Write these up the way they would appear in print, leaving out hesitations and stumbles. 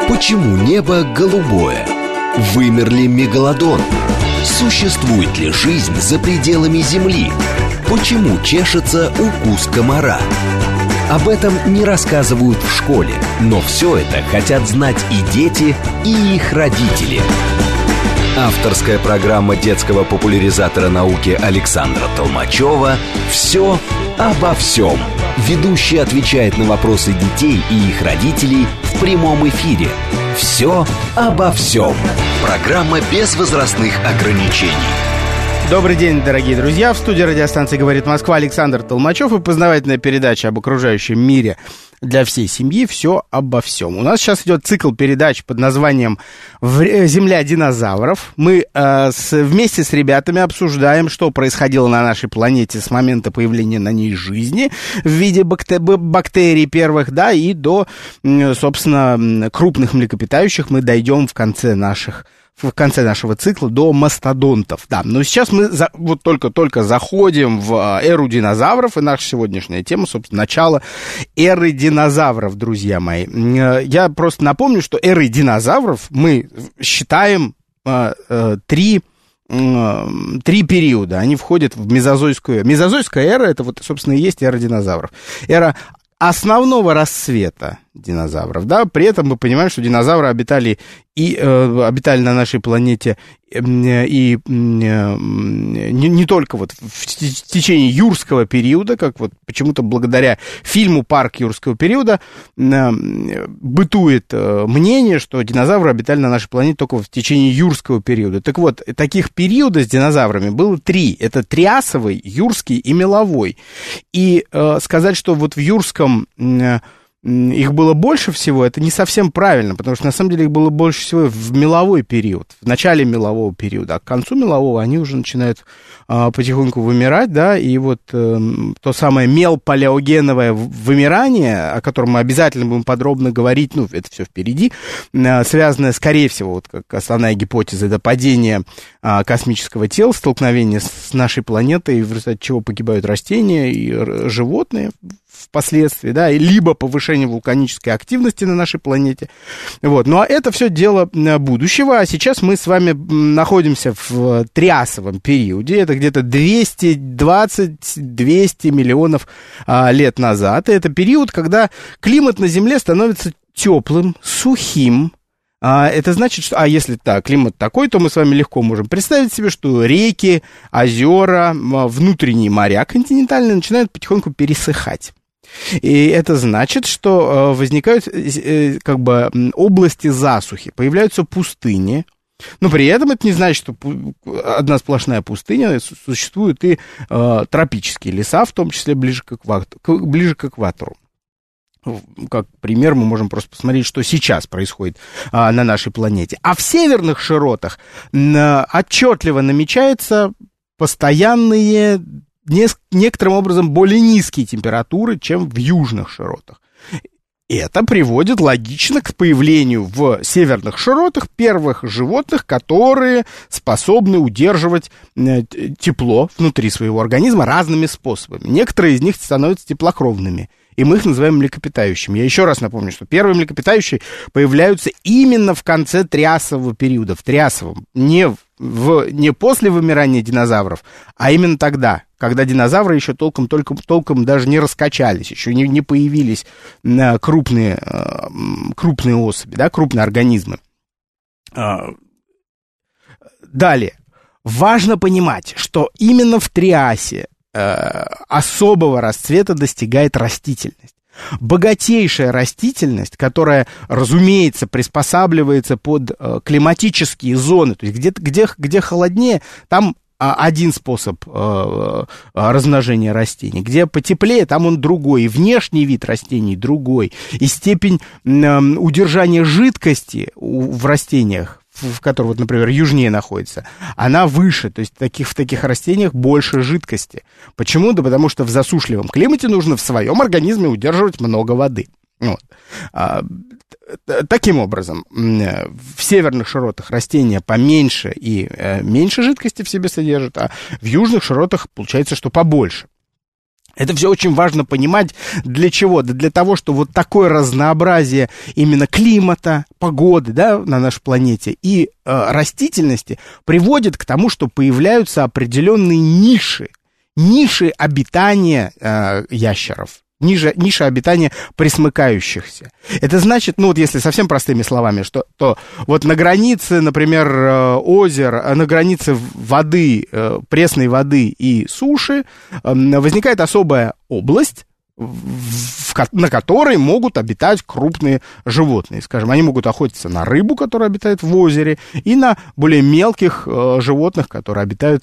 Почему небо голубое? Вымер ли мегалодон? Существует ли жизнь за пределами Земли? Почему чешется укус комара? Об этом не рассказывают в школе, но все это хотят знать и дети, и их родители. Авторская программа детского популяризатора науки Александра Толмачева «Все обо всем». Ведущий отвечает на вопросы детей и их родителей в прямом эфире. «Все обо всем». Программа без возрастных ограничений. Добрый день, дорогие друзья. В студии радиостанции «Говорит Москва» Александр Толмачев и познавательная передача об окружающем мире для всей семьи «Все обо всем». У нас сейчас идет цикл передач под названием «Земля динозавров». Мы вместе с ребятами обсуждаем, что происходило на нашей планете с момента появления на ней жизни в виде бактерий первых, да, и до, собственно, крупных млекопитающих мы дойдем в конце нашего цикла до мастодонтов. Да, но сейчас мы вот только заходим в эру динозавров, и наша сегодняшняя тема, собственно, начало эры динозавров, друзья мои. Я просто напомню, что эрой динозавров мы считаем три периода. Они входят в мезозойскую эру. Мезозойская эра — это вот, собственно, и есть эра динозавров. Эра основного расцвета динозавров, да, при этом мы понимаем, что динозавры обитали на нашей планете и не только вот в течение юрского периода, как вот почему-то благодаря фильму «Парк юрского периода» бытует мнение, что динозавры обитали на нашей планете только в течение юрского периода. Так вот, таких периодов с динозаврами было три. Это триасовый, юрский и меловой. И сказать, что вот в юрском их было больше всего, это не совсем правильно, потому что на самом деле их было больше всего в меловой период, в начале мелового периода, а к концу мелового они уже начинают потихоньку вымирать, да, и вот то самое мелпалеогеновое вымирание, о котором мы обязательно будем подробно говорить, ну, это все впереди, связанное, скорее всего, вот как основная гипотеза, это падение космического тела, столкновение с нашей планетой, в результате чего погибают растения и животные впоследствии, да, либо повышение вулканической активности на нашей планете. Вот. Ну, а это все дело будущего, а сейчас мы с вами находимся в триасовом периоде, это где-то 220-200 миллионов лет назад, и это период, когда климат на Земле становится теплым, сухим. Это значит, что, если климат такой, то мы с вами легко можем представить себе, что реки, озера, внутренние моря континентальные начинают потихоньку пересыхать. И это значит, что возникают как бы области засухи, появляются пустыни. Но при этом это не значит, что одна сплошная пустыня, существуют и тропические леса, в том числе ближе к экватору. Как пример, мы можем просто посмотреть, что сейчас происходит на нашей планете. А в северных широтах отчетливо намечаются постоянные, некоторым образом более низкие температуры, чем в южных широтах. Это приводит логично к появлению в северных широтах первых животных, которые способны удерживать тепло внутри своего организма разными способами. Некоторые из них становятся теплокровными, и мы их называем млекопитающими. Я еще раз напомню, что первые млекопитающие появляются именно в конце триасового периода, в триасовом, не после вымирания динозавров, а именно тогда, когда динозавры еще толком даже не раскачались, еще не появились крупные особи, да, крупные организмы. Далее. Важно понимать, что именно в триасе особого расцвета достигает растительность. Богатейшая растительность, которая, разумеется, приспосабливается под климатические зоны, то есть где холоднее, там один способ размножения растений, где потеплее, там он другой, и внешний вид растений другой, и степень удержания жидкости в растениях, в которой, вот, например, южнее находится, она выше, то есть в таких растениях больше жидкости. Почему? Да потому что в засушливом климате нужно в своем организме удерживать много воды. Вот. Таким образом, в северных широтах растения поменьше и меньше жидкости в себе содержат, а в южных широтах получается, что побольше. Это все очень важно понимать. Для чего? Да для того, что вот такое разнообразие именно климата, погоды, да, на нашей планете и растительности приводит к тому, что появляются определенные ниши обитания ящеров. Ниша обитания пресмыкающихся. Это значит, ну вот если совсем простыми словами, что то вот на границе, например, озер, на границе воды, пресной воды и суши возникает особая область, на которой могут обитать крупные животные. Скажем, они могут охотиться на рыбу, которая обитает в озере, и на более мелких животных, которые обитают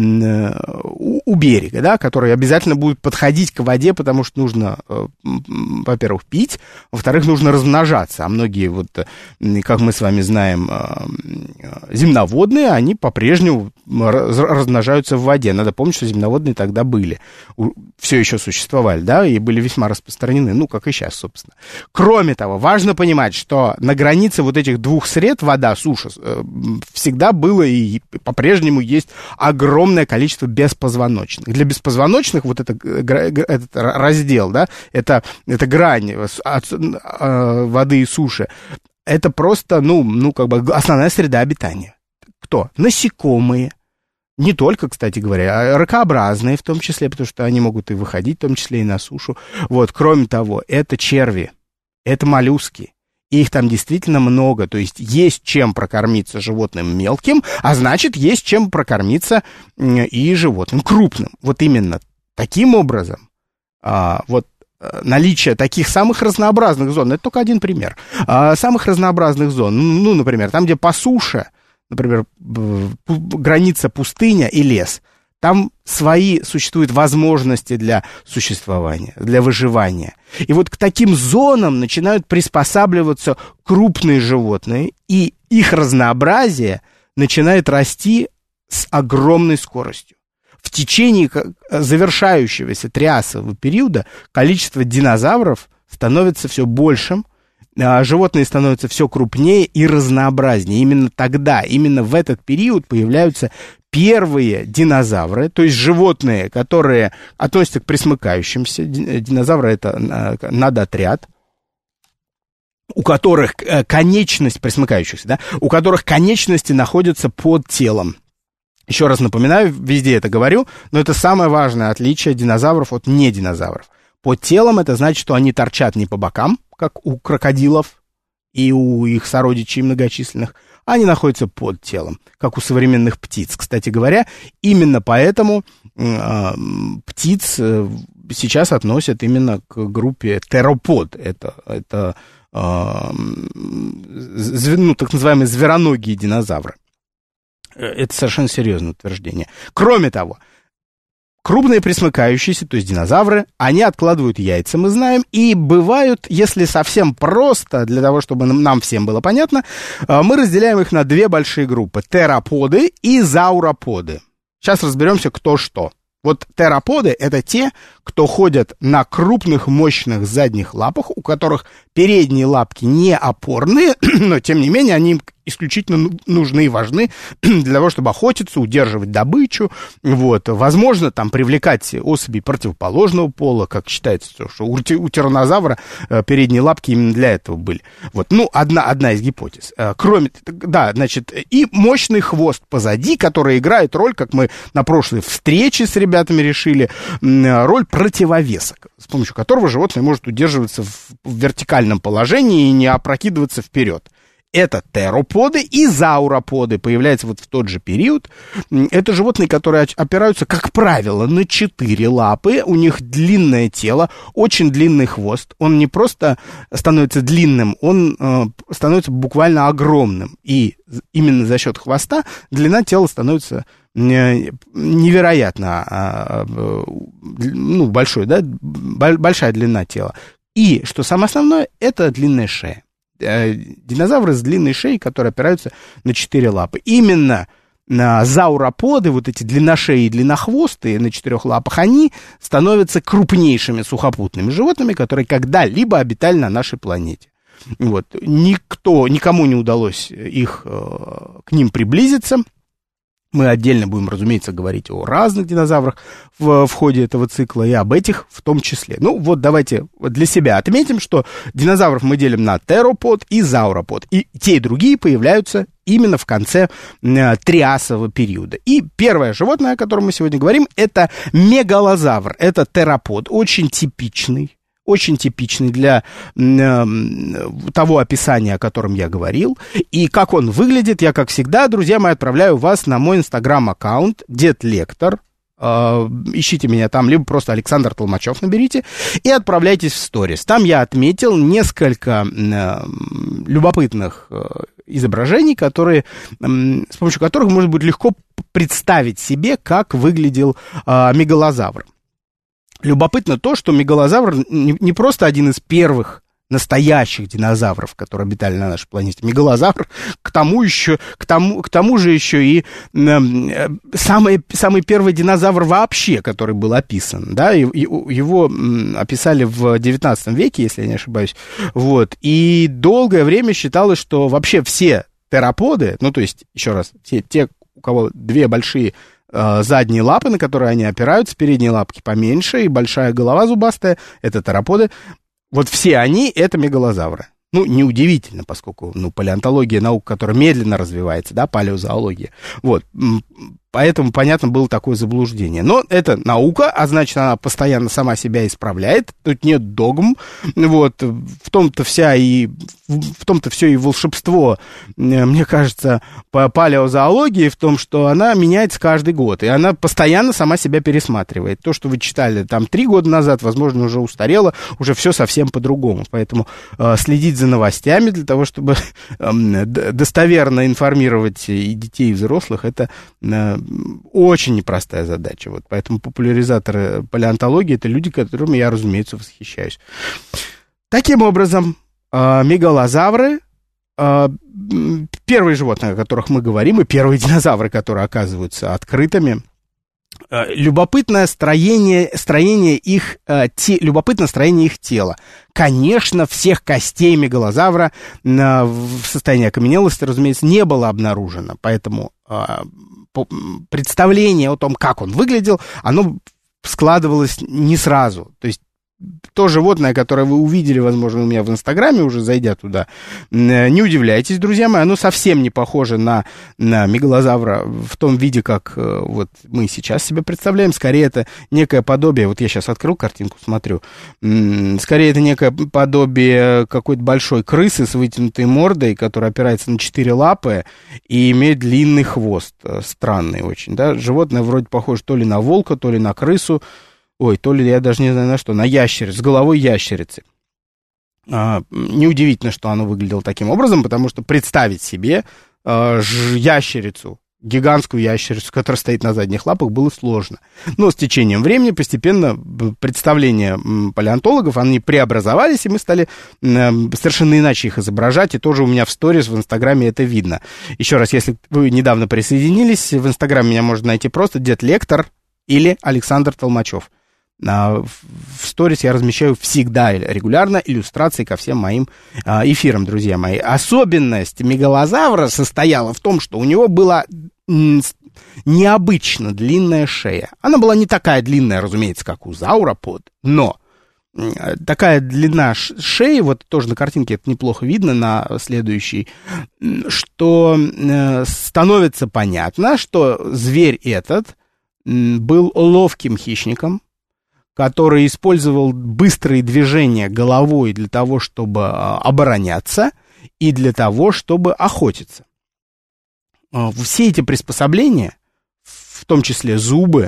у берега, да, которые обязательно будут подходить к воде, потому что нужно, во-первых, пить, во-вторых, нужно размножаться. А многие, вот, как мы с вами знаем, земноводные, они по-прежнему размножаются в воде. Надо помнить, что земноводные тогда были, все еще существовали, да, и были весьма распространены, ну, как и сейчас, собственно. Кроме того, важно понимать, что на границе вот этих двух сред, вода, суша, всегда было и по-прежнему есть огромное количество беспозвоночных. Для беспозвоночных вот этот раздел, да, это грань от воды и суши, это просто, ну, как бы основная среда обитания. Кто? Насекомые. Не только, кстати говоря, а ракообразные в том числе, потому что они могут и выходить, в том числе и на сушу. Вот, кроме того, это черви, это моллюски. Их там действительно много, то есть чем прокормиться животным мелким, а значит, есть чем прокормиться и животным крупным. Вот именно таким образом, вот наличие таких самых разнообразных зон, это только один пример, самых разнообразных зон, ну, например, там, где по суше, например, граница пустыня и лес, там свои существуют возможности для существования, для выживания. И вот к таким зонам начинают приспосабливаться крупные животные, и их разнообразие начинает расти с огромной скоростью. В течение завершающегося триасового периода количество динозавров становится все большим, животные становятся все крупнее и разнообразнее. Именно тогда, именно в этот период появляются первые динозавры, то есть животные, которые относятся к пресмыкающимся. Динозавры — это надотряд, у которых конечность пресмыкающихся, да, у которых конечности находятся под телом. Еще раз напоминаю, везде это говорю, но это самое важное отличие динозавров от нединозавров. Под телом — это значит, что они торчат не по бокам, как у крокодилов и у их сородичей многочисленных, они находятся под телом, как у современных птиц. Кстати говоря, именно поэтому птиц сейчас относят именно к группе теропод. Это так называемые звероногие динозавры. Это совершенно серьезное утверждение. Кроме того, крупные пресмыкающиеся, то есть динозавры, они откладывают яйца, мы знаем, и бывают, если совсем просто, для того, чтобы нам всем было понятно, мы разделяем их на две большие группы — тероподы и зауроподы. Сейчас разберемся, кто что. Вот тероподы — это те, кто ходят на крупных, мощных задних лапах, у которых передние лапки не опорные, но, тем не менее, они исключительно нужны и важны для того, чтобы охотиться, удерживать добычу, вот, возможно, там, привлекать особей противоположного пола, как считается, что у тираннозавра передние лапки именно для этого были. Вот, ну, одна из гипотез. Кроме, да, значит, и мощный хвост позади, который играет роль, как мы на прошлой встрече с ребятами решили, роль противовеса, с помощью которого животное может удерживаться в вертикальном положении и не опрокидываться вперед. Это тероподы и зауроподы появляются вот в тот же период. Это животные, которые опираются, как правило, на 4 лапы. У них длинное тело, очень длинный хвост. Он не просто становится длинным, он становится буквально огромным. И именно за счет хвоста длина тела становится невероятно большой, да, большая длина тела. И, что самое основное, это длинная шея. Динозавры с длинной шеей, которые опираются на 4 лапы. Именно зауроподы, вот эти длинношеи и длиннохвостые на 4 лапах, они становятся крупнейшими сухопутными животными, которые когда-либо обитали на нашей планете. Вот. Никому не удалось к ним приблизиться. Мы отдельно будем, разумеется, говорить о разных динозаврах в ходе этого цикла и об этих в том числе. Ну, вот давайте для себя отметим, что динозавров мы делим на теропод и зауропод. И те, и другие появляются именно в конце триасового периода. И первое животное, о котором мы сегодня говорим, это мегалозавр. Это теропод, очень типичный для того описания, о котором я говорил. И как он выглядит, я, как всегда, друзья мои, отправляю вас на мой инстаграм-аккаунт Дедлектор. Ищите меня там, либо просто Александр Толмачев наберите и отправляйтесь в сторис. Там я отметил несколько любопытных изображений, с помощью которых можно будет легко представить себе, как выглядел мегалозавр. Любопытно то, что мегалозавр не просто один из первых настоящих динозавров, которые обитали на нашей планете. Мегалозавр, к тому же еще и самый первый динозавр вообще, который был описан, да, его описали в 19 веке, если я не ошибаюсь, вот, и долгое время считалось, что вообще все тероподы, ну, то есть, еще раз, те, у кого две большие задние лапы, на которые они опираются, передние лапки поменьше и большая голова зубастая, это тероподы. Вот все они — это мегалозавры. Ну, неудивительно, поскольку, палеонтология — наука, которая медленно развивается, да, палеозоология. Вот, поэтому, понятно, было такое заблуждение. Но это наука, а значит, она постоянно сама себя исправляет, тут нет догм, вот, в том-то все и волшебство, мне кажется, по палеозоологии в том, что она меняется каждый год, и она постоянно сама себя пересматривает. То, что вы читали там 3 года назад, возможно, уже устарело, уже все совсем по-другому. Поэтому следить за новостями для того, чтобы достоверно информировать и детей, и взрослых, это очень непростая задача. Вот. Поэтому популяризаторы палеонтологии — это люди, которыми я, разумеется, восхищаюсь. Таким образом, мегалозавры, первые животные, о которых мы говорим, и первые динозавры, которые оказываются открытыми. Любопытное строение их тела. Конечно, всех костей мегалозавра в состоянии окаменелости, разумеется, не было обнаружено, поэтому представление о том, как он выглядел, оно складывалось не сразу. То есть то животное, которое вы увидели, возможно, у меня в Инстаграме, уже зайдя туда, не удивляйтесь, друзья мои, оно совсем не похоже на мегалозавра в том виде, как вот мы сейчас себе представляем. Скорее, это некое подобие, вот я сейчас открыл картинку, смотрю, скорее, это некое подобие какой-то большой крысы с вытянутой мордой, которая опирается на 4 лапы и имеет длинный хвост, странный очень, да, животное вроде похоже то ли на волка, то ли на крысу, то ли я даже не знаю на что, на ящерицу, с головой ящерицы. Неудивительно, что оно выглядело таким образом, потому что представить себе ящерицу, гигантскую ящерицу, которая стоит на задних лапах, было сложно. Но с течением времени постепенно представления палеонтологов, они преобразовались, и мы стали совершенно иначе их изображать, и тоже у меня в сторис в Инстаграме это видно. Еще раз, если вы недавно присоединились, в Инстаграме меня можно найти просто Дедлектор или Александр Толмачев. В сторис я размещаю всегда регулярно иллюстрации ко всем моим эфирам, друзья мои. Особенность мегалозавра состояла в том, что у него была необычно длинная шея. Она была не такая длинная, разумеется, как у зауропод, но такая длина шеи, вот тоже на картинке это неплохо видно, на следующей, что становится понятно, что зверь этот был ловким хищником, который использовал быстрые движения головой для того, чтобы обороняться и для того, чтобы охотиться. Все эти приспособления, в том числе зубы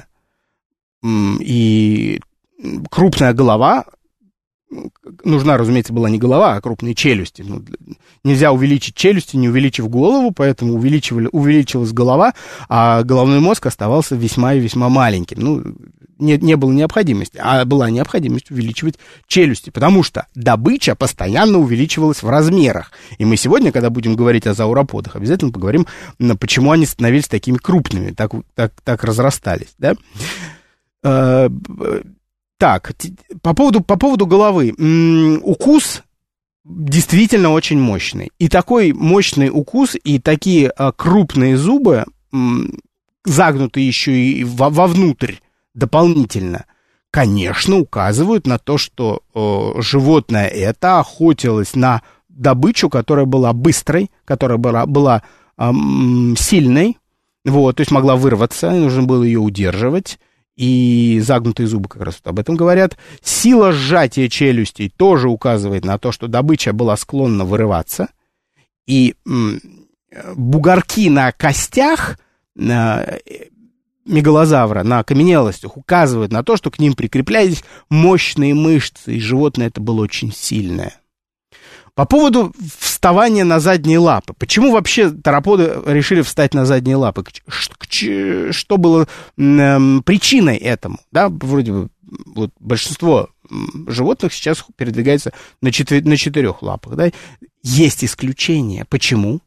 и крупная голова, нужна, разумеется, была не голова, а крупные челюсти. Нельзя увеличить челюсти, не увеличив голову, поэтому увеличилась голова, а головной мозг оставался весьма и весьма маленьким. Не было необходимости, а была необходимость увеличивать челюсти, потому что добыча постоянно увеличивалась в размерах. И мы сегодня, когда будем говорить о зауроподах, обязательно поговорим, почему они становились такими крупными, так разрастались, да? Так, по поводу головы. Укус действительно очень мощный. И такой мощный укус, и такие крупные зубы загнутые еще и вовнутрь дополнительно, конечно, указывают на то, что животное это охотилось на добычу, которая была быстрой, которая была сильной, вот, то есть могла вырваться, и нужно было ее удерживать, и загнутые зубы как раз вот об этом говорят. Сила сжатия челюстей тоже указывает на то, что добыча была склонна вырываться, и бугорки на костях мегалозавра, на окаменелостях указывают на то, что к ним прикреплялись мощные мышцы, и животное это было очень сильное. По поводу вставания на задние лапы. Почему вообще тероподы решили встать на задние лапы? Что было причиной этому? Да, вроде бы вот большинство животных сейчас передвигается на четырех лапах. Да? Есть исключения. Почему?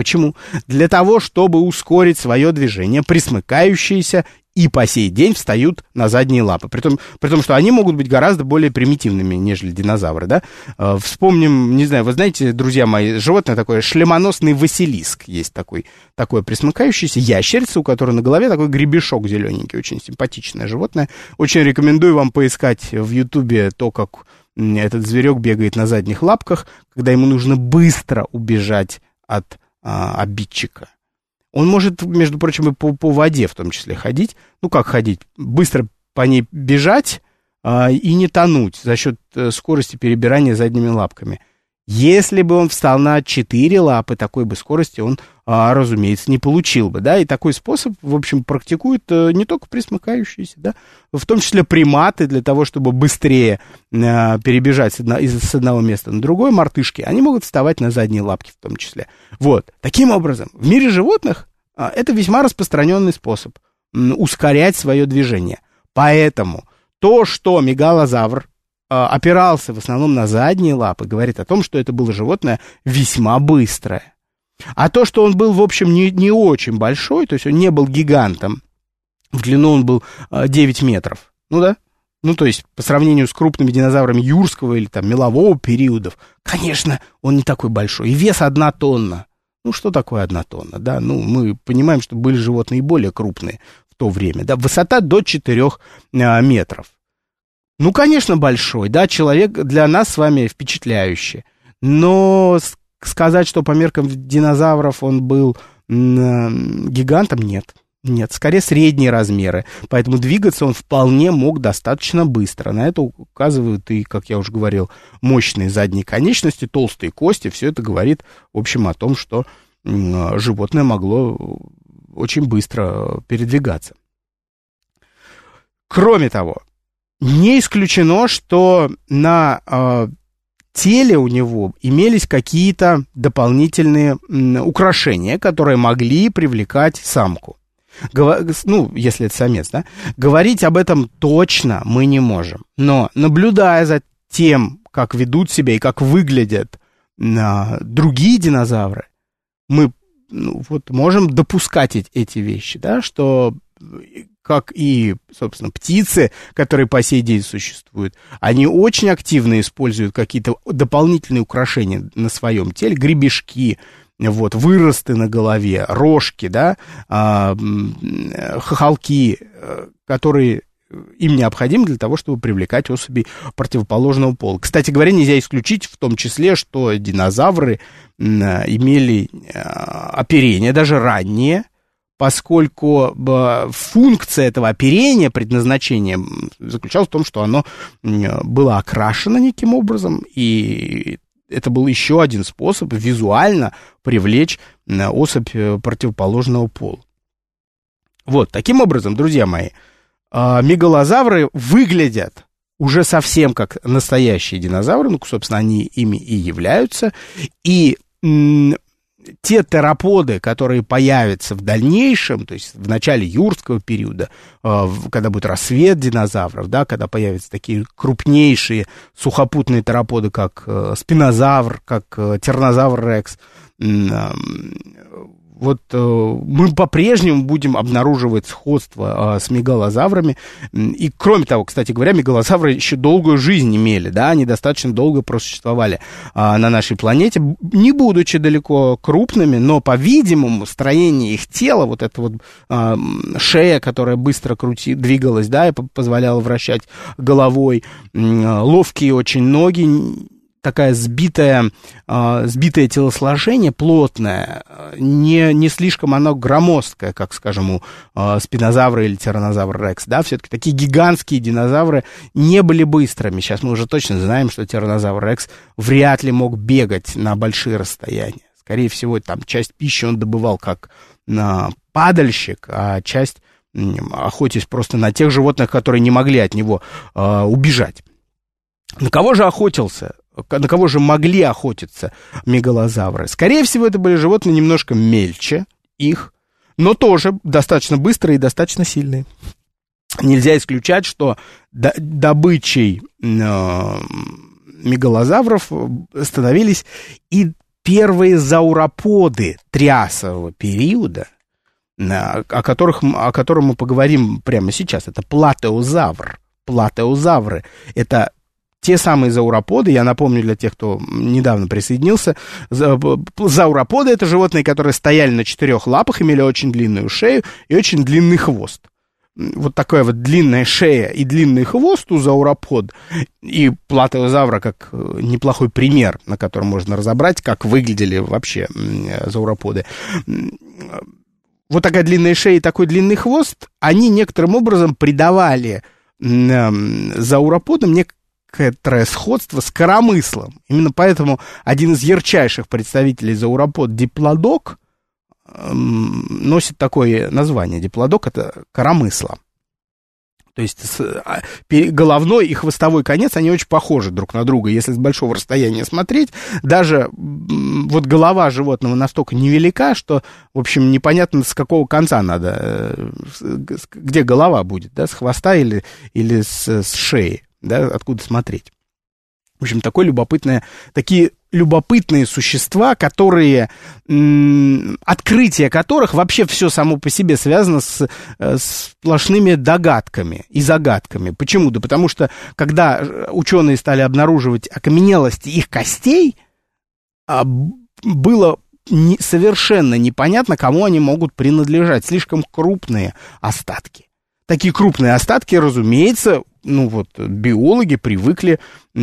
Для того, чтобы ускорить свое движение, пресмыкающиеся и по сей день встают на задние лапы. При том, что они могут быть гораздо более примитивными, нежели динозавры, да? Вспомним, не знаю, вы знаете, друзья мои, животное такое, шлемоносный василиск. Есть такое пресмыкающееся, ящерица, у которой на голове такой гребешок зелененький, очень симпатичное животное. Очень рекомендую вам поискать в Ютубе то, как этот зверек бегает на задних лапках, когда ему нужно быстро убежать от обидчика. Он может, между прочим, и по воде в том числе ходить. Ну, как ходить? Быстро по ней бежать и не тонуть за счет скорости перебирания задними лапками. Если бы он встал на 4 лапы, такой бы скорости он, разумеется, не получил бы. Да? И такой способ, в общем, практикуют не только пресмыкающиеся, да? В том числе приматы, для того, чтобы быстрее перебежать с одного места на другое, мартышки, они могут вставать на задние лапки в том числе. Вот. Таким образом, в мире животных это весьма распространенный способ ускорять свое движение. Поэтому то, что мегалозавр опирался в основном на задние лапы, говорит о том, что это было животное весьма быстрое. А то, что он был, в общем, не очень большой, то есть он не был гигантом, в длину он был 9 метров, ну да, ну то есть по сравнению с крупными динозаврами юрского или там мелового периодов, конечно, он не такой большой, и вес 1 тонна. Ну что такое 1 тонна, да, ну мы понимаем, что были животные более крупные в то время, да, высота до 4 метров. Ну, конечно, большой, да, человек для нас с вами впечатляющий, но сказать, что по меркам динозавров он был гигантом, нет, скорее средние размеры, поэтому двигаться он вполне мог достаточно быстро. На это указывают и, как я уже говорил, мощные задние конечности, толстые кости, все это говорит, в общем, о том, что животное могло очень быстро передвигаться. Кроме того, не исключено, что на теле у него имелись какие-то дополнительные украшения, которые могли привлекать самку. Ну, если это самец, да? Говорить об этом точно мы не можем. Но, наблюдая за тем, как ведут себя и как выглядят другие динозавры, мы вот можем допускать эти вещи, да, что... как и, собственно, птицы, которые по сей день существуют, они очень активно используют какие-то дополнительные украшения на своем теле, гребешки, вот, выросты на голове, рожки, да, хохолки, которые им необходимы для того, чтобы привлекать особей противоположного пола. Кстати говоря, нельзя исключить в том числе, что динозавры имели оперение, даже ранние, поскольку функция этого оперения, предназначение заключалось в том, что оно было окрашено неким образом, и это был еще один способ визуально привлечь особь противоположного пола. Вот, таким образом, друзья мои, мегалозавры выглядят уже совсем как настоящие динозавры, ну, собственно, они ими и являются, и те тероподы, которые появятся в дальнейшем, то есть в начале юрского периода, когда будет рассвет динозавров, да, когда появятся такие крупнейшие сухопутные тероподы, как спинозавр, как тираннозавр рекс, в вот мы по-прежнему будем обнаруживать сходство с мегалозаврами. И, кроме того, кстати говоря, мегалозавры еще долгую жизнь имели, да, они достаточно долго просуществовали на нашей планете, не будучи далеко крупными, но, по-видимому, строение их тела, вот эта вот шея, которая быстро двигалась, да, и позволяла вращать головой, ловкие очень ноги, такая сбитое телосложение, плотное, не слишком оно громоздкое, как, скажем, у спинозавра или тираннозавра рекс, да, все-таки такие гигантские динозавры не были быстрыми. Сейчас мы уже точно знаем, что тираннозавр рекс вряд ли мог бегать на большие расстояния. Скорее всего, там часть пищи он добывал как падальщик, а часть охотясь просто на тех животных, которые не могли от него убежать. На кого же охотился? На кого же могли охотиться мегалозавры? Скорее всего, это были животные немножко мельче их, но тоже достаточно быстрые и достаточно сильные. Нельзя исключать, что добычей мегалозавров становились и первые зауроподы триасового периода, о котором мы поговорим прямо сейчас. Это платеозавр. Платеозавры — это те самые зауроподы, я напомню для тех, кто недавно присоединился, зауроподы — это животные, которые стояли на 4 лапах, имели очень длинную шею и очень длинный хвост. Вот такая вот длинная шея и длинный хвост у зауропод, и платеозавра как неплохой пример, на котором можно разобрать, как выглядели вообще зауроподы. Вот такая длинная шея и такой длинный хвост, они некоторым образом придавали зауроподам некоторое сходство с коромыслом. Именно поэтому один из ярчайших представителей зауропод, диплодок, носит такое название. Диплодок — это коромысло. То есть головной и хвостовой конец, они очень похожи друг на друга. Если с большого расстояния смотреть, даже вот голова животного настолько невелика, что, в общем, непонятно, с какого конца надо, где голова будет, да, с хвоста или с шеи, да, откуда смотреть. В общем, такие любопытные существа, которые, открытие которых вообще все само по себе связано с сплошными догадками и загадками. Почему? Да потому что, когда ученые стали обнаруживать окаменелости их костей, было совершенно непонятно, кому они могут принадлежать. Слишком крупные остатки. Такие крупные остатки, разумеется, биологи привыкли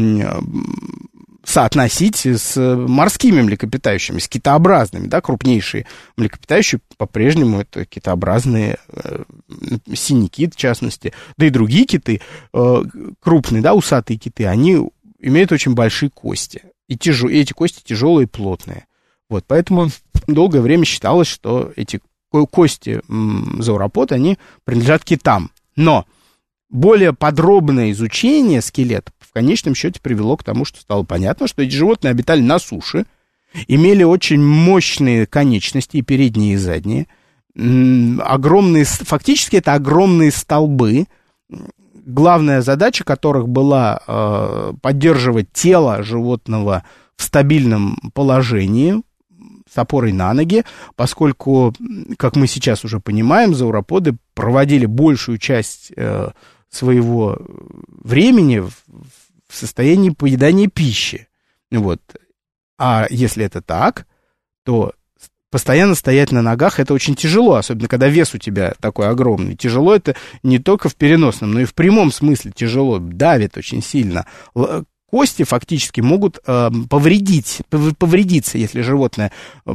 соотносить с морскими млекопитающими, с китообразными, да, крупнейшие млекопитающие по-прежнему это китообразные, синий кит, в частности, да и другие киты, крупные, да, усатые киты, они имеют очень большие кости, и эти кости тяжелые и плотные. Вот, поэтому долгое время считалось, что эти кости зауропод, они принадлежат китам. Но более подробное изучение скелетов в конечном счете привело к тому, что стало понятно, что эти животные обитали на суше, имели очень мощные конечности, и передние, и задние, фактически это огромные столбы, главная задача которых была поддерживать тело животного в стабильном положении, с опорой на ноги, поскольку, как мы сейчас уже понимаем, зауроподы проводили большую часть своего времени в состоянии поедания пищи. Вот. А если это так, то постоянно стоять на ногах — это очень тяжело, особенно когда вес у тебя такой огромный. Тяжело это не только в переносном, но и в прямом смысле тяжело, давит очень сильно. Кости фактически могут повредиться, если животное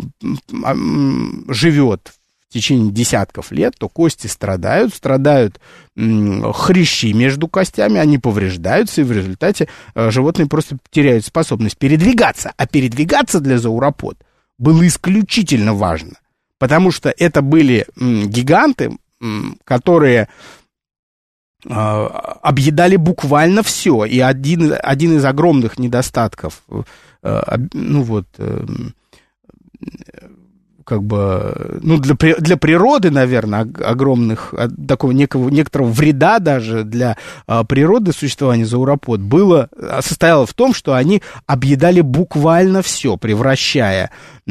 живет в течение десятков лет, то кости страдают хрящи между костями, они повреждаются, и в результате животные просто теряют способность передвигаться. А передвигаться для зауропод было исключительно важно, потому что это были гиганты, которые объедали буквально все. И один из огромных недостатков как бы, ну, для природы, наверное, огромных, такого некоторого вреда даже для природы существования зауропод состояло в том, что они объедали буквально все, превращая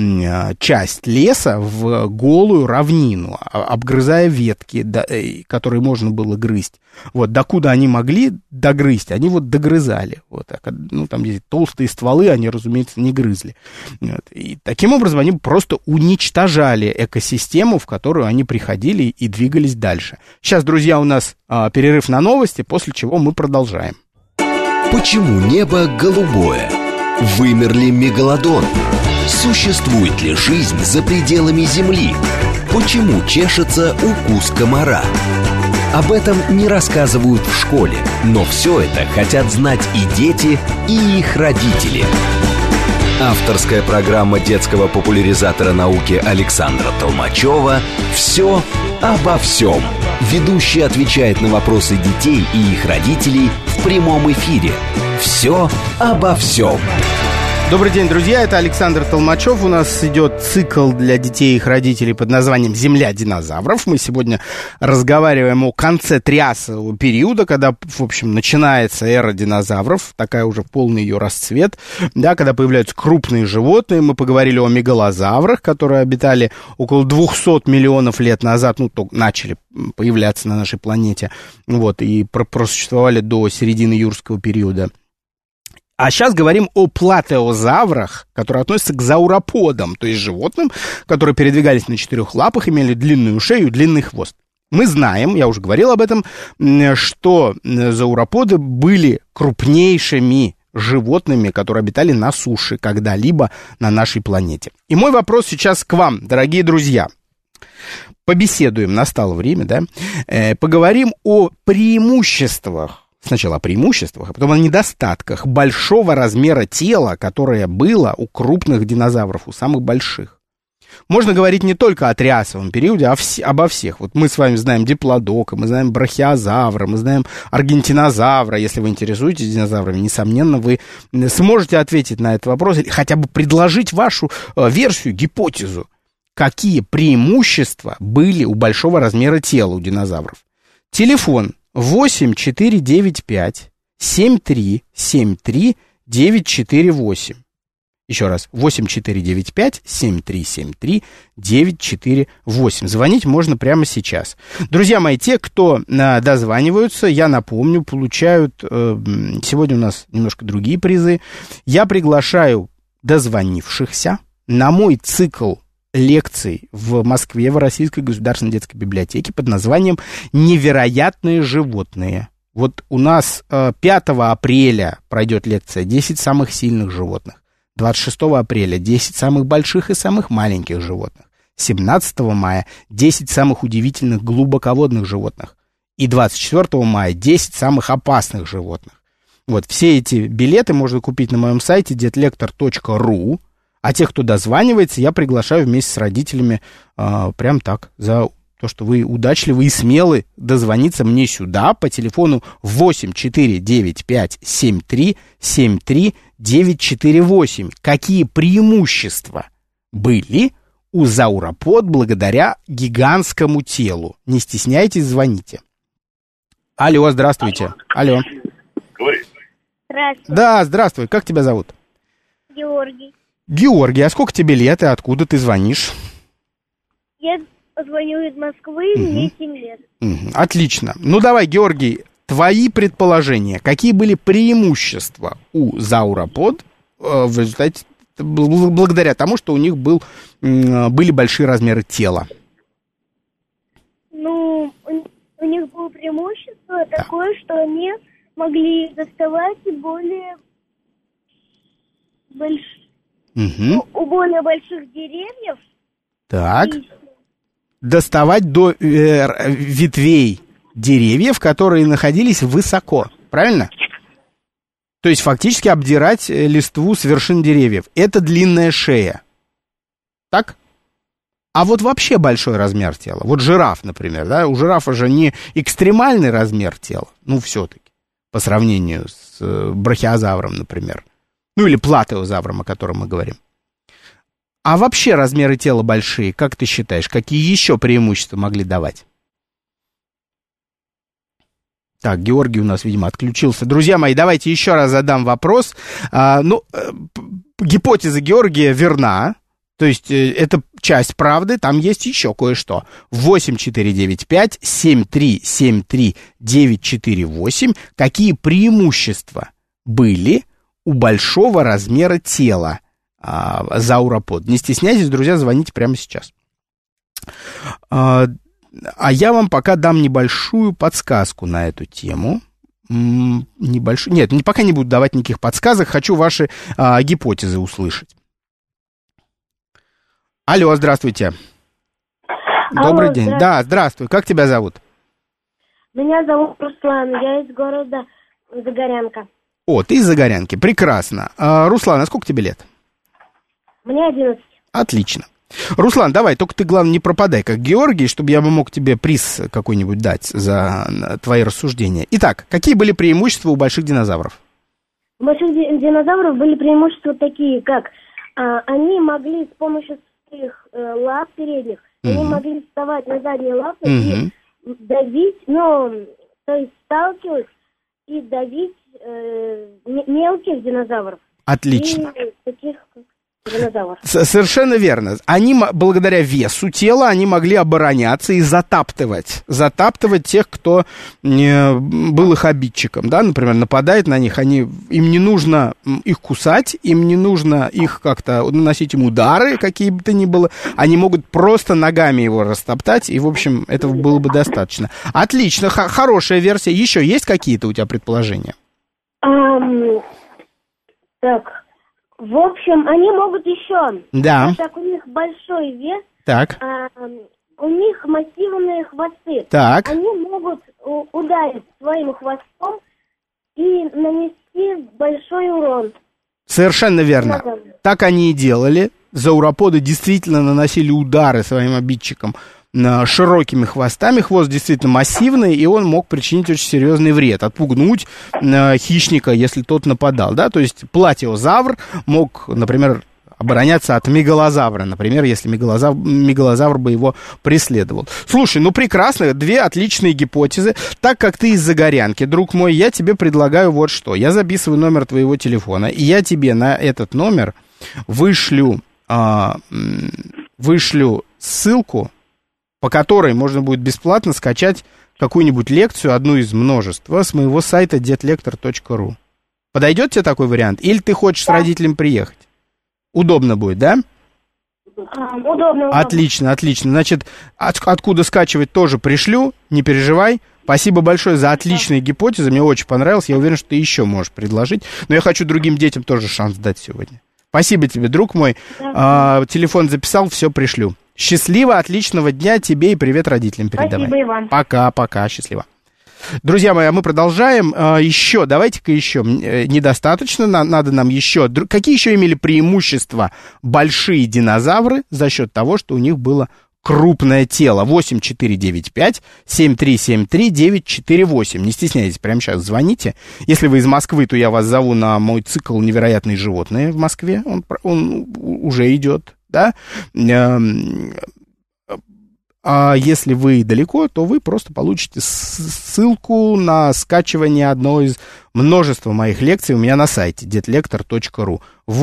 часть леса в голую равнину, обгрызая ветки, которые можно было грызть. Вот, докуда они могли догрызть, они вот догрызали. Вот, ну, там есть толстые стволы, они, разумеется, не грызли. Вот, и таким образом они просто уничтожали экосистему, в которую они приходили и двигались дальше. Сейчас, друзья, у нас перерыв на новости, после чего мы продолжаем. Почему небо голубое? Вымер ли мегалодон? Существует ли жизнь за пределами Земли? Почему чешется укус комара? Об этом не рассказывают в школе, но все это хотят знать и дети, и их родители. Авторская программа детского популяризатора науки Александра Толмачева «Все обо всем». Ведущий отвечает на вопросы детей и их родителей в прямом эфире. «Все обо всем». Добрый день, друзья, это Александр Толмачев. У нас идет цикл для детей и их родителей под названием «Земля динозавров». Мы сегодня разговариваем о конце триасового периода, когда, в общем, начинается эра динозавров, такая уже полный ее расцвет, да, когда появляются крупные животные. Мы поговорили о мегалозаврах, которые обитали около 200 миллионов лет назад, ну, только начали появляться на нашей планете, вот, и просуществовали до середины юрского периода. А сейчас говорим о платеозаврах, которые относятся к зауроподам, то есть животным, которые передвигались на четырех лапах, имели длинную шею, длинный хвост. Мы знаем, я уже говорил об этом, что зауроподы были крупнейшими животными, которые обитали на суше когда-либо на нашей планете. И мой вопрос сейчас к вам, дорогие друзья. Побеседуем, настало время, да? Поговорим о преимуществах. Сначала о преимуществах, а потом о недостатках большого размера тела, которое было у крупных динозавров, у самых больших. Можно говорить не только о триасовом периоде, а обо всех. Вот мы с вами знаем диплодока, мы знаем брахиозавра, мы знаем аргентинозавра. Если вы интересуетесь динозаврами, несомненно, вы сможете ответить на этот вопрос, или хотя бы предложить вашу версию, гипотезу. Какие преимущества были у большого размера тела у динозавров? Телефон 8-495-7373-948. Еще раз, 8-495-7373-948. Звонить можно прямо сейчас. Друзья мои, те, кто дозваниваются, я напомню, получают... Сегодня у нас немножко другие призы. Я приглашаю дозвонившихся на мой цикл лекций в Москве, в Российской государственной детской библиотеке под названием «Невероятные животные». Вот у нас 5 апреля пройдет лекция «10 самых сильных животных», 26 апреля 10 самых больших и самых маленьких животных, 17 мая 10 самых удивительных глубоководных животных и 24 мая 10 самых опасных животных. Вот все эти билеты можно купить на моем сайте detlektor.ru. А тех, кто дозванивается, я приглашаю вместе с родителями прям так, за то, что вы удачливы и смелы дозвониться мне сюда по телефону 8-495-7373-948. Какие преимущества были у зауропод благодаря гигантскому телу? Не стесняйтесь, звоните. Алло, здравствуйте. Алло. Здравствуйте. Да, здравствуй. Как тебя зовут? Георгий. Георгий, а сколько тебе лет и откуда ты звонишь? Я звоню из Москвы, мне 7 лет. Отлично. Ну, давай, Георгий, твои предположения. Какие были преимущества у зауропод в результате, благодаря тому, что у них были большие размеры тела? Ну, у них было преимущество такое, что они могли доставать более у более больших деревьев. Так. Доставать до ветвей деревьев, которые находились высоко. Правильно? То есть фактически обдирать листву с вершин деревьев. Это длинная шея. Так? А вот вообще большой размер тела. Вот жираф, например, да? У жирафа же не экстремальный размер тела. Ну, все-таки. По сравнению с брахиозавром, например. Ну, или платеозавром, о котором мы говорим. А вообще размеры тела большие, как ты считаешь, какие еще преимущества могли давать? Так, Георгий у нас, видимо, отключился. Друзья мои, давайте еще раз задам вопрос. Гипотеза Георгия верна. То есть это часть правды, там есть еще кое-что. 8495-7373-948. Какие преимущества были у большого размера тела зауропод? Не стесняйтесь, друзья, звоните прямо сейчас. А я вам пока дам небольшую подсказку на эту тему. Небольшую. Нет, пока не буду давать никаких подсказок, хочу ваши гипотезы услышать. Алло, здравствуйте. Добрый день. Да, здравствуй. Как тебя зовут? Меня зовут Руслан, я из города Загорянка. О, ты из Загорянки, прекрасно. Руслан, а сколько тебе лет? Мне 11. Отлично. Руслан, давай, только ты, главное, не пропадай, как Георгий, чтобы я мог тебе приз какой-нибудь дать за твои рассуждения. Итак, какие были преимущества у больших динозавров? У больших динозавров были преимущества такие, как они могли с помощью своих лап передних, они могли вставать на задние лапы и давить, то есть сталкивать и давить мелких динозавров. Отлично. И таких, как динозавр. Совершенно верно. Они, благодаря весу тела, они могли обороняться и затаптывать тех, кто был их обидчиком, да, например, нападает на них, им не нужно их кусать, им не нужно их как-то наносить им удары, какие бы то ни было, они могут просто ногами его растоптать, и, в общем, этого было бы достаточно. Отлично, хорошая версия. Еще есть какие-то у тебя предположения? Так... В общем, они могут еще, да. Так у них большой вес, так. У них массивные хвосты. Так. Они могут ударить своим хвостом и нанести большой урон. Совершенно верно. Так они и делали. Зауроподы действительно наносили удары своим обидчикам широкими хвостами. Хвост действительно массивный, и он мог причинить очень серьезный вред, отпугнуть хищника, если тот нападал, да, то есть платиозавр мог, например, обороняться от мегалозавра, например, если мегалозавр бы его преследовал. Слушай, прекрасно, две отличные гипотезы. Так как ты из Загорянки, друг мой, я тебе предлагаю вот что. Я записываю номер твоего телефона, и я тебе на этот номер вышлю ссылку, по которой можно будет бесплатно скачать какую-нибудь лекцию, одну из множества, с моего сайта detlektor.ru. Подойдет тебе такой вариант? Или ты хочешь с родителями приехать? Удобно будет, да? Удобно. Отлично. Значит, откуда скачивать, тоже пришлю, не переживай. Спасибо большое за отличные гипотезы, мне очень понравилось. Я уверен, что ты еще можешь предложить. Но я хочу другим детям тоже шанс дать сегодня. Спасибо тебе, друг мой. Телефон записал, все пришлю. Счастливо, отличного дня тебе и привет родителям передавай. Спасибо, Иван. Пока, счастливо. Друзья мои, мы продолжаем. Давайте-ка еще. Недостаточно, надо нам еще. Какие еще имели преимущества большие динозавры за счет того, что у них было крупное тело? 8495-7373-948. Не стесняйтесь, прямо сейчас звоните. Если вы из Москвы, то я вас зову на мой цикл «Невероятные животные» в Москве. Он уже идет. Да? А если вы далеко, то вы просто получите ссылку на скачивание одной из множества моих лекций у меня на сайте detlektor.ru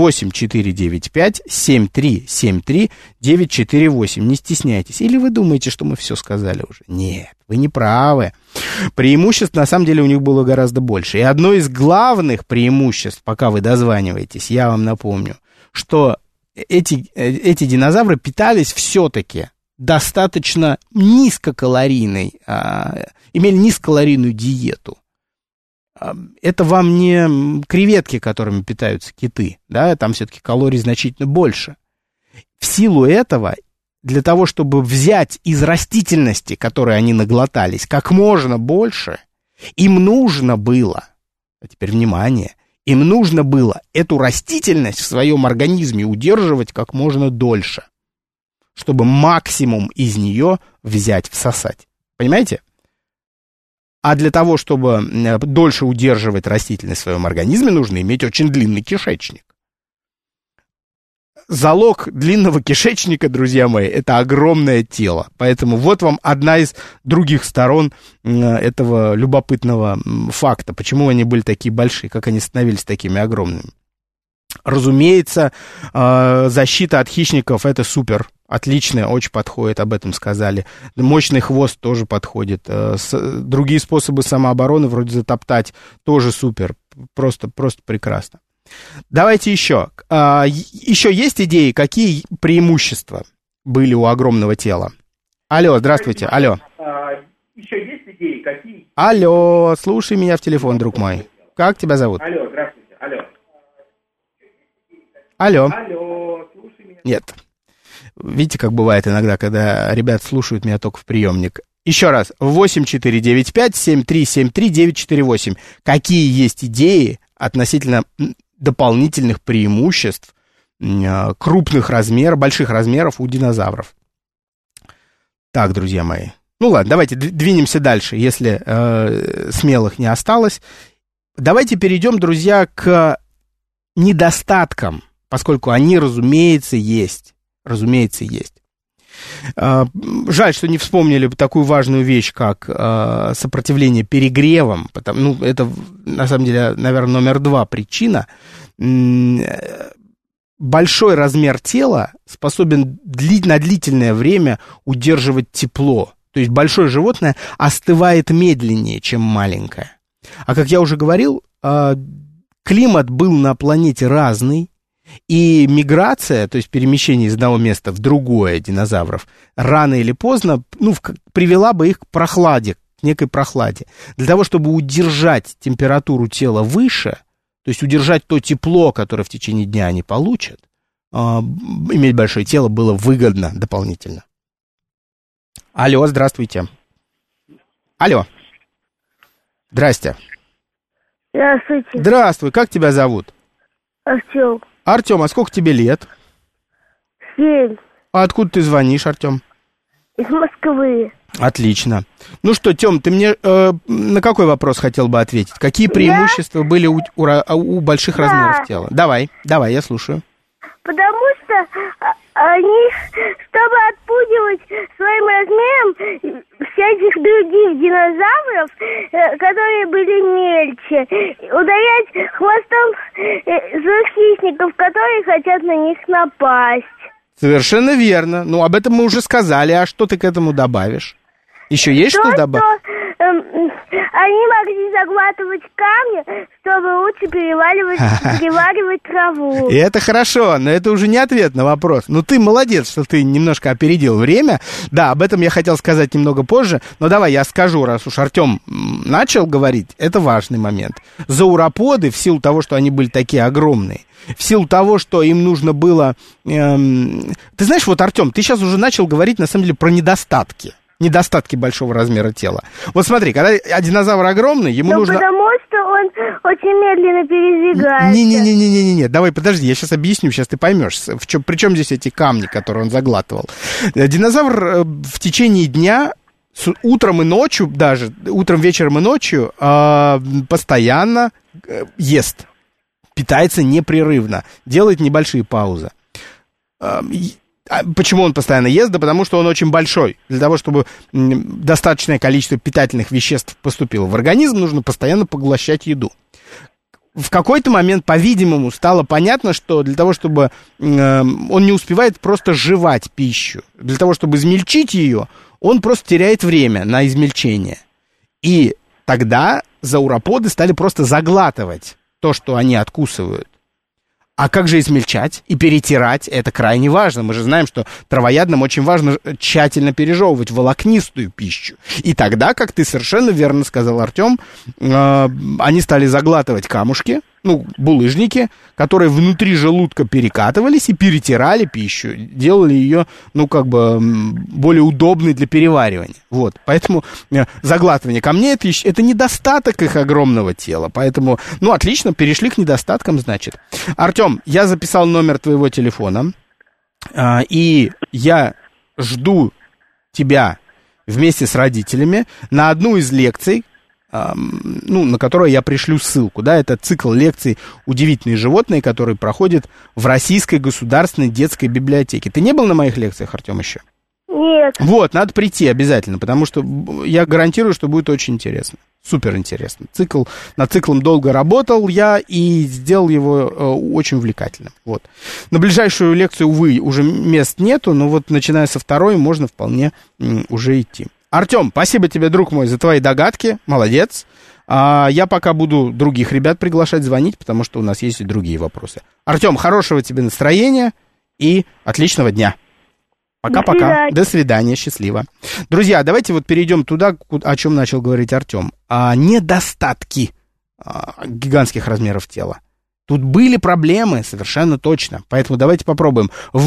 8495-7373-948. Не стесняйтесь. Или вы думаете, что мы все сказали уже? Нет, вы не правы. Преимуществ, на самом деле, у них было гораздо больше. И одно из главных преимуществ, пока вы дозваниваетесь, я вам напомню, что эти динозавры питались все-таки достаточно низкокалорийной, имели низкокалорийную диету. Это вам не креветки, которыми питаются киты, да, там все-таки калорий значительно больше. В силу этого, для того, чтобы взять из растительности, которой они наглотались, как можно больше, им нужно было, а теперь внимание, им нужно было эту растительность в своем организме удерживать как можно дольше, чтобы максимум из нее взять, всосать. Понимаете? А для того, чтобы дольше удерживать растительность в своем организме, нужно иметь очень длинный кишечник. залог длинного кишечника, друзья мои, это огромное тело. Поэтому вот вам одна из других сторон этого любопытного факта. Почему они были такие большие, как они становились такими огромными. Разумеется, защита от хищников — это супер. Отлично, очень подходит, об этом сказали. Мощный хвост тоже подходит. Другие способы самообороны, вроде затоптать, тоже супер. Просто прекрасно. Давайте еще. Еще есть идеи, какие преимущества были у огромного тела? Алло, здравствуйте, алло. Еще есть идеи, какие? Алло, слушай меня в телефон, друг мой. Как тебя зовут? Алло, здравствуйте, алло. Алло. Алло, слушай меня. Нет. Видите, как бывает иногда, когда ребят слушают меня только в приемник. Еще раз, 8495-7373-948. Какие есть идеи относительно дополнительных преимуществ крупных размеров, больших размеров у динозавров? Так, друзья мои. Ну ладно, давайте двинемся дальше, если смелых не осталось. Давайте перейдем, друзья, к недостаткам, поскольку они, разумеется, есть. Разумеется, есть. Жаль, что не вспомнили такую важную вещь, как сопротивление перегревам. Это, на самом деле, наверное, номер 2 причина. Большой размер тела способен на длительное время удерживать тепло. То есть большое животное остывает медленнее, чем маленькое. А как я уже говорил, климат был на планете разный. И миграция, то есть перемещение из одного места в другое динозавров, рано или поздно привела бы их к прохладе, к некой прохладе. Для того, чтобы удержать температуру тела выше, то есть удержать то тепло, которое в течение дня они получат, иметь большое тело было выгодно дополнительно. Алло, здравствуйте. Алло. Здрасте. Здравствуйте. Здравствуй, как тебя зовут? Артем. Артем, а сколько тебе лет? 7. А откуда ты звонишь, Артем? Из Москвы. Отлично. Ну что, Тём, ты мне на какой вопрос хотел бы ответить? Какие преимущества были у больших размеров тела? Давай, я слушаю. Потому что они, чтобы отпугивать своим размером всяких других динозавров, которые были мельче, ударять хвостом злых хищников, которые хотят на них напасть. Совершенно верно. Ну, об этом мы уже сказали. А что ты к этому добавишь? Еще есть что добавить? Они могли заглатывать камни, чтобы лучше переваривать траву. И это хорошо, но это уже не ответ на вопрос. Ну, ты молодец, что ты немножко опередил время. Да, об этом я хотел сказать немного позже, но давай я скажу, раз уж Артем начал говорить, это важный момент. Зауроподы, в силу того, что они были такие огромные, в силу того, что им нужно было... Ты знаешь, вот, Артем, ты сейчас уже начал говорить, на самом деле, про недостатки большого размера тела. Вот смотри, когда динозавр огромный, ему нужно... потому что он очень медленно передвигается. Не-не-не, давай, подожди, я сейчас объясню, сейчас ты поймешь, при чем здесь эти камни, которые он заглатывал. Динозавр в течение дня, утром и ночью даже, утром, вечером и ночью постоянно ест, питается непрерывно, делает небольшие паузы. Почему он постоянно ест? Да потому что он очень большой. Для того, чтобы достаточное количество питательных веществ поступило в организм, нужно постоянно поглощать еду. В какой-то момент, по-видимому, стало понятно, что для того, чтобы он не успевает просто жевать пищу, для того, чтобы измельчить ее, он просто теряет время на измельчение. И тогда зауроподы стали просто заглатывать то, что они откусывают. А как же измельчать и перетирать? Это крайне важно. Мы же знаем, что травоядным очень важно тщательно пережевывать волокнистую пищу. И тогда, как ты совершенно верно сказал, Артем, они стали заглатывать камушки, булыжники, которые внутри желудка перекатывались и перетирали пищу, делали ее, более удобной для переваривания. Вот, поэтому заглатывание камней — это недостаток их огромного тела, поэтому, отлично, перешли к недостаткам, значит. Артем, я записал номер твоего телефона, и я жду тебя вместе с родителями на одну из лекций, на которое я пришлю ссылку, да, это цикл лекций «Удивительные животные», который проходит в Российской государственной детской библиотеке. Ты не был на моих лекциях, Артем, еще? Нет. Вот, надо прийти обязательно, потому что я гарантирую, что будет очень интересно. Супер интересно. Над циклом долго работал я и сделал его очень увлекательным. Вот. На ближайшую лекцию, увы, уже мест нету, но вот начиная со второй можно вполне уже идти. Артем, спасибо тебе, друг мой, за твои догадки. Молодец. Я пока буду других ребят приглашать звонить, потому что у нас есть и другие вопросы. Артем, хорошего тебе настроения и отличного дня. Пока-пока. До свидания. Счастливо. Друзья, давайте вот перейдем туда, о чем начал говорить Артем. Недостатки гигантских размеров тела. Тут были проблемы, совершенно точно. Поэтому давайте попробуем.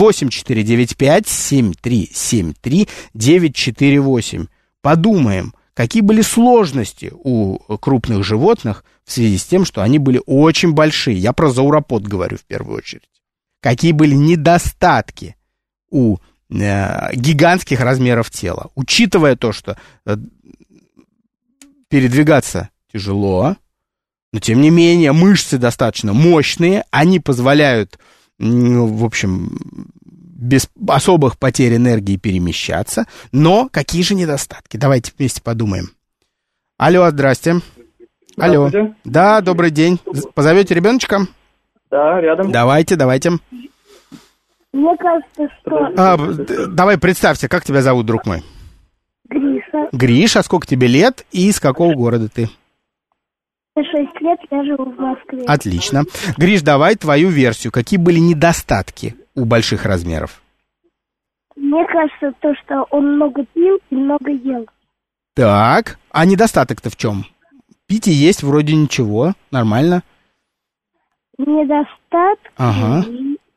8495-7373-948. Подумаем, какие были сложности у крупных животных в связи с тем, что они были очень большие. Я про зауропод говорю в первую очередь. Какие были недостатки у гигантских размеров тела, учитывая то, что передвигаться тяжело, но тем не менее мышцы достаточно мощные, они позволяют, в общем, без особых потерь энергии перемещаться, но какие же недостатки? Давайте вместе подумаем. Алло, здрасте. Алло. Да, добрый день. Позовете ребеночка? Да, рядом. Давайте. Мне кажется, что... Давай представься, как тебя зовут, друг мой? Гриша. Гриша, сколько тебе лет и из какого города ты? 6 лет, я живу в Москве. Отлично. Гриш, давай твою версию. Какие были недостатки у больших размеров? Мне кажется, то, что он много пил и много ел. Так, а недостаток-то в чем? Пить и есть вроде ничего, нормально. Недостатки... Ага.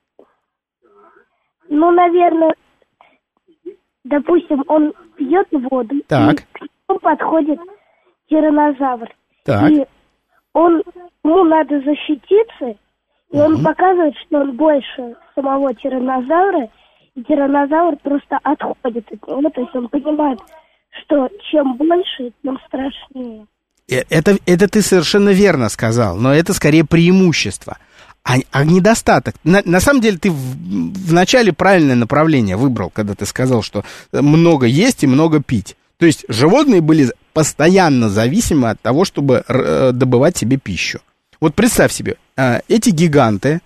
Наверное, допустим, он пьет воду, так. И к нему подходит тираннозавр. Так. И ему надо защититься, и он показывает, что он больше самого тираннозавра, и тираннозавр просто отходит от него. То есть он понимает, что чем больше, тем страшнее. Это ты совершенно верно сказал, но это скорее преимущество. А недостаток? На самом деле ты в начале правильное направление выбрал, когда ты сказал, что много есть и много пить. То есть животные были постоянно зависимы от того, чтобы добывать себе пищу. Вот представь себе, эти гиганты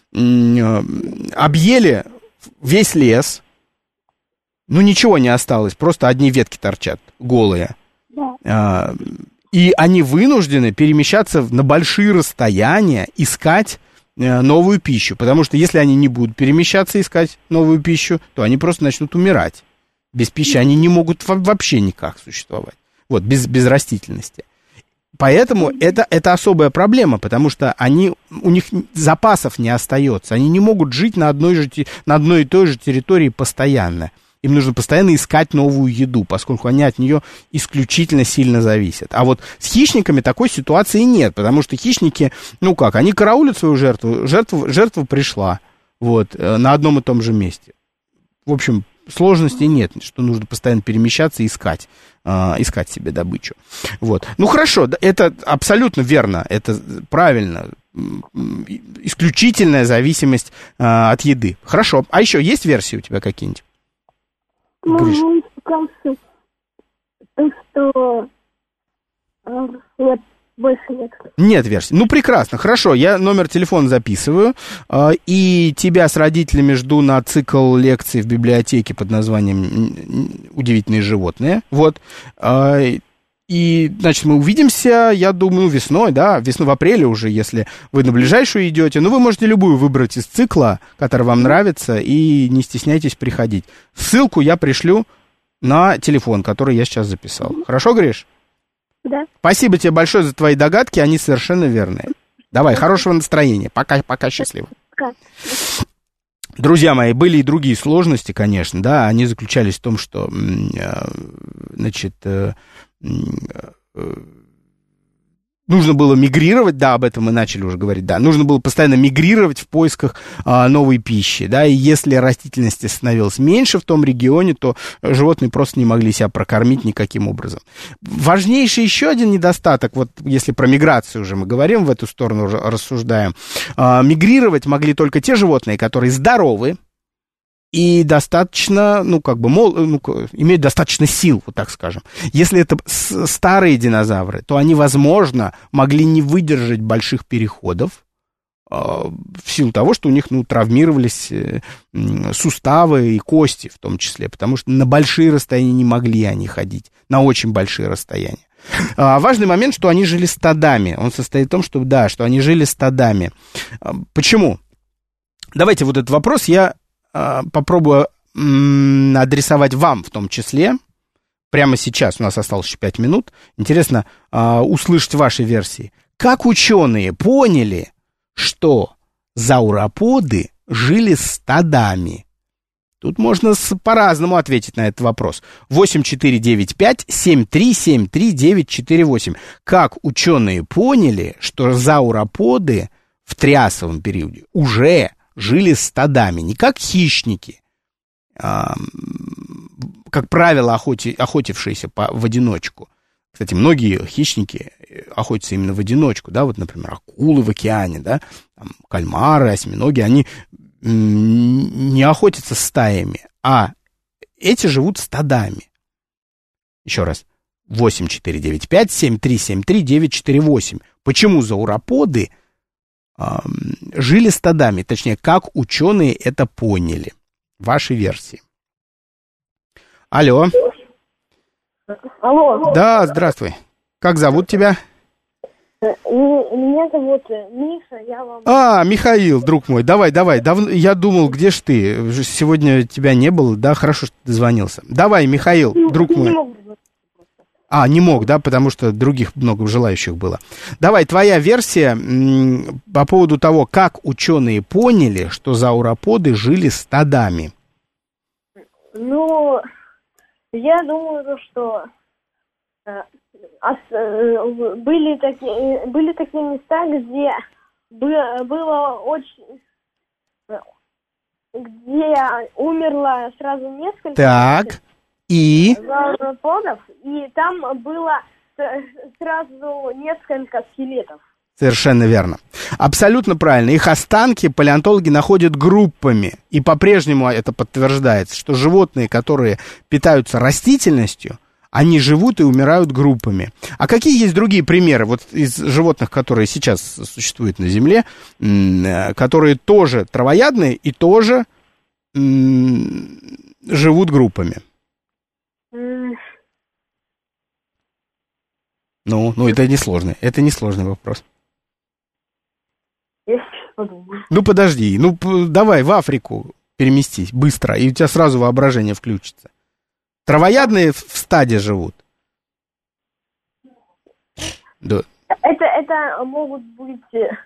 объели весь лес, ничего не осталось, просто одни ветки торчат, голые. Да. И они вынуждены перемещаться на большие расстояния, искать новую пищу, потому что если они не будут перемещаться, искать новую пищу, то они просто начнут умирать. Без пищи они не могут вообще никак существовать. Вот, без растительности. Поэтому это особая проблема, потому что у них запасов не остается. Они не могут жить на одной и той же территории постоянно. Им нужно постоянно искать новую еду, поскольку они от нее исключительно сильно зависят. А вот с хищниками такой ситуации нет, потому что хищники, они караулят свою жертву, жертва пришла, на одном и том же месте. В общем, сложностей нет, что нужно постоянно перемещаться и искать себе добычу. Хорошо, это абсолютно верно, это правильно, исключительная зависимость от еды. Хорошо, а еще есть версии у тебя какие-нибудь? Мне кажется, что нет, больше нет. Нет версии. Прекрасно, хорошо, я номер телефона записываю, и тебя с родителями жду на цикл лекций в библиотеке под названием «Удивительные животные». И, значит, мы увидимся, я думаю, весной, в апреле уже, если вы на ближайшую идете. Вы можете любую выбрать из цикла, который вам нравится, и не стесняйтесь приходить. Ссылку я пришлю на телефон, который я сейчас записал. Хорошо, Гриш? Да. Спасибо тебе большое за твои догадки, они совершенно верные. Давай, хорошего настроения. Пока, счастливо. Пока. Друзья мои, были и другие сложности, конечно, они заключались в том, что, нужно было мигрировать, да, об этом мы начали уже говорить, да, нужно было постоянно мигрировать в поисках новой пищи, да, и если растительности становилось меньше в том регионе, то животные просто не могли себя прокормить никаким образом. Важнейший еще один недостаток, вот если про миграцию уже мы говорим, в эту сторону уже рассуждаем, мигрировать могли только те животные, которые здоровы, и достаточно, имеют достаточно сил, вот так скажем. Если это старые динозавры, то они, возможно, могли не выдержать больших переходов в силу того, что у них, травмировались суставы и кости в том числе, потому что на большие расстояния не могли они ходить, на очень большие расстояния. Важный момент, что они жили стадами. Он состоит в том, что они жили стадами. Почему? Давайте вот этот вопрос я попробую адресовать вам в том числе. Прямо сейчас, у нас осталось еще 5 минут. Интересно услышать ваши версии. Как ученые поняли, что зауроподы жили стадами? Тут можно по-разному ответить на этот вопрос. 8495-7373-948. Как ученые поняли, что зауроподы в триасовом периоде уже жили стадами, не как хищники, как правило, охотившиеся в одиночку. Кстати, многие хищники охотятся именно в одиночку, да, вот, например, акулы в океане, да, там, кальмары, осьминоги, они не охотятся стаями, а эти живут стадами. Еще раз, 8495-7373-948. Почему зауроподы жили стадами, точнее, как ученые это поняли? Ваши версии. Алло. Алло. Да, здравствуй. Как зовут тебя? Меня зовут Миша, я вам... Михаил, друг мой, давай. Я думал, где ж ты? Сегодня тебя не было, да? Хорошо, что ты дозвонился. Давай, Михаил, друг мой. Не мог, да, потому что других много желающих было. Давай, твоя версия по поводу того, как ученые поняли, что зауроподы жили стадами. Я думаю, что были такие места, где было очень... где умерло сразу несколько... Так, и... зауроподов, и там было сразу несколько скелетов. Совершенно верно. Абсолютно правильно. Их останки палеонтологи находят группами. И по-прежнему это подтверждается, что животные, которые питаются растительностью, они живут и умирают группами. А какие есть другие примеры вот из животных, которые сейчас существуют на Земле, которые тоже травоядные и тоже живут группами? Это несложный вопрос. Я подумаю. Подожди, давай в Африку переместись быстро, и у тебя сразу воображение включится. Травоядные в стаде живут. Да. Это могут быть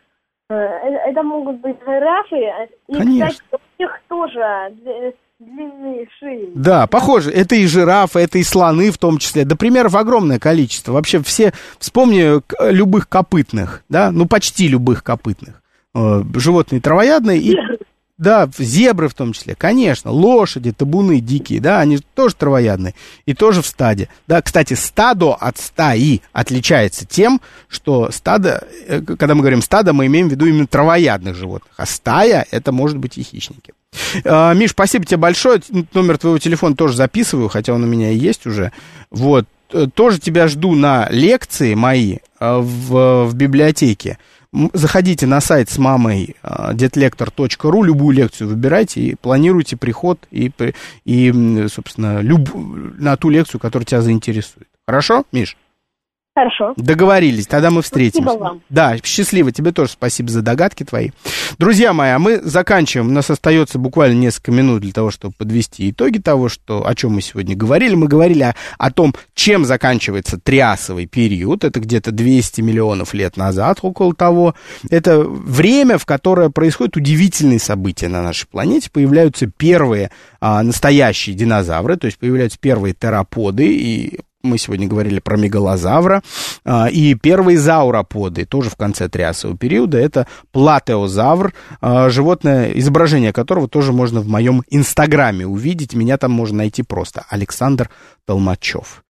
жирафы. И, конечно. Кстати, у них тоже длинные шеи. Да, похоже. Это и жирафы, это и слоны в том числе. Да, примеров огромное количество. Вообще все, вспомни любых копытных, да, почти любых копытных. Животные травоядные и... Да, зебры в том числе, конечно, лошади, табуны дикие, да, они тоже травоядные и тоже в стаде. Да, кстати, стадо от стаи отличается тем, что стадо, когда мы говорим стадо, мы имеем в виду именно травоядных животных, а стая — это может быть и хищники. Миш, спасибо тебе большое, номер твоего телефона тоже записываю, хотя он у меня и есть уже, вот, тоже тебя жду на лекции мои в библиотеке. Заходите на сайт с мамой detlektor.ru, любую лекцию выбирайте и планируйте приход и собственно, на ту лекцию, которая тебя заинтересует. Хорошо, Миш? Хорошо. Договорились, тогда мы встретимся. Спасибо вам. Да, счастливо, тебе тоже спасибо за догадки твои. Друзья мои, а мы заканчиваем. У нас остается буквально несколько минут для того, чтобы подвести итоги того, о чем мы сегодня говорили. Мы говорили о том, чем заканчивается триасовый период. Это где-то 200 миллионов лет назад, около того. Это время, в которое происходят удивительные события на нашей планете. Появляются первые настоящие динозавры, то есть появляются первые тероподы, и Мы сегодня говорили про мегалозавра. И первые зауроподы, тоже в конце триасового периода, это платеозавр, животное, изображение которого тоже можно в моем инстаграме увидеть. Меня там можно найти просто. Александр Толмачев.